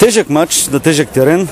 Тежък матч на тежък терен.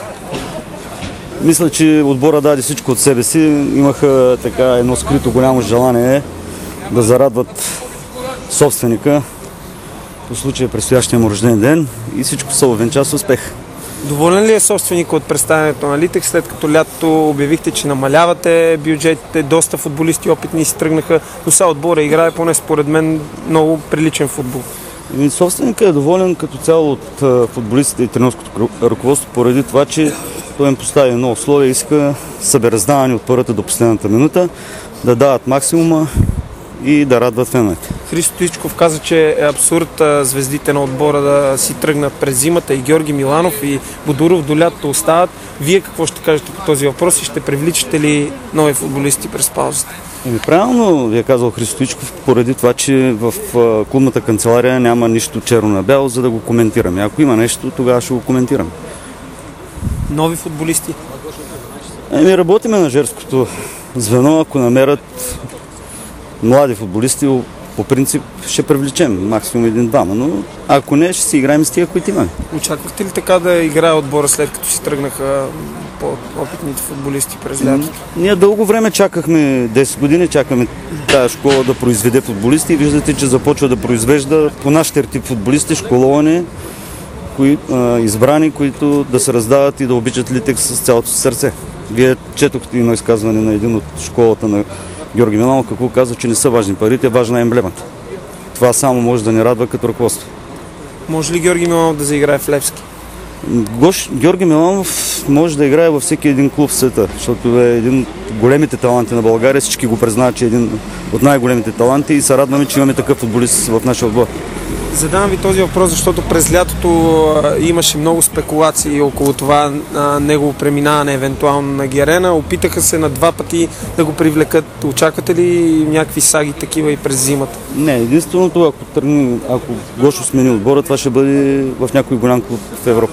Мисля, че отбора даде всичко от себе си. Имаха така едно скрито голямо желание да зарадват собственика по случая предстоящия му рожден ден и всичко се увенча с успех. Доволен ли е собственика от представянето на Литекс, след като лятото обявихте, че намалявате бюджетите, доста футболисти опитни си тръгнаха, но сега отбора играе поне според мен много приличен футбол? Собственика е доволен като цяло от футболистите и тренерското ръководство, поради това, че той им постави едно условие, иска събераздаване от първата до последната минута, да дават максимума и да радват феновете. Христо Стоичков каза, че е абсурд звездите на отбора да си тръгнат през зимата, и Георги Миланов и Бодуров до лятото остават. Вие какво ще кажете по този въпрос и ще привличате ли нови футболисти през паузата? Правилно ви е казал Христо Стоичков, поради това, че в клубната канцелария няма нищо черно на бяло, за да го коментираме. Ако има нещо, тогава ще го коментираме. Нови футболисти? Работиме на женското звено, ако намерят млади футболисти, по принцип ще привлечем максимум един-двама, но ако не, ще си играем с тия, които имаме. Очаквахте ли така да играе отбора, след като си тръгнаха по-опитните футболисти през лятото? Ние дълго време чакахме, 10 години чакаме тази школа да произведе футболисти и виждате, че започва да произвежда по нашите тип футболисти, школовани, избрани, които да се раздават и да обичат Литекс с цялото си сърце. Вие четохте едно изказване на един от школата на Георги Миланов, какво казва, че не са важни парите, важна е емблемата. Това само може да ни радва като ръководство. Може ли Георги Миланов да заиграе в Левски? Георги Миланов може да играе във всеки един клуб в света, защото е един от големите таланти на България. Всички го признават, че е един от най-големите таланти и се радваме, че имаме такъв футболист в нашия отбор. Задавам ви този въпрос, защото през лятото имаше много спекулации около това негово преминаване евентуално на Герена. Опитаха се на 2 пъти да го привлекат. Очаквате ли някакви саги такива и през зимата? Не, единственото, ако Гошо смени отбора, това ще бъде в някой голям клуб в Европа.